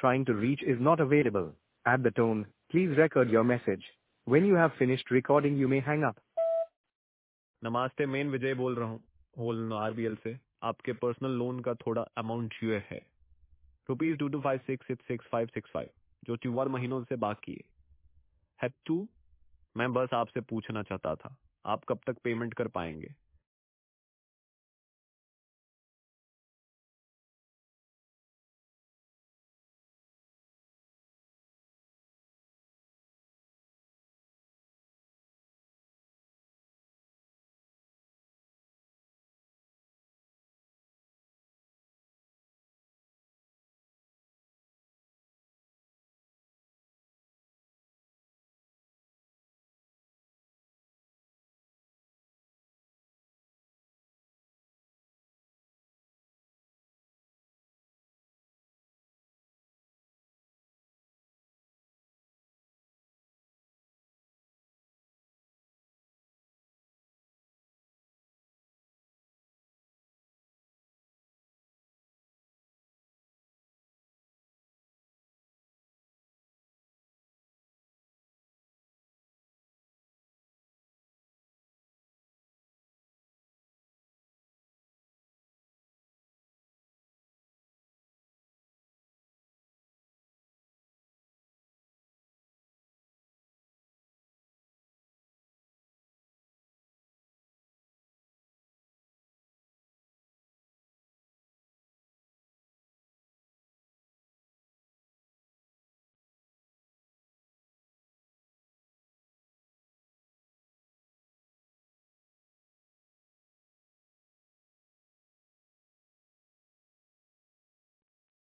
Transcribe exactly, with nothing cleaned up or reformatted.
trying to reach is not available. At the tone, please record your message. When you have finished recording, you may hang up. नमस्ते, मेन विजय बोल रहा हूँ whole RBL से। आपके personal loan का थोड़ा अमाउंट ड्यू है, rupees two two five six six six five six five, जो चौवन महीनों से बाकी है। हैव टू मैं बस आपसे पूछना चाहता था, आप कब तक पेमेंट कर पाएंगे?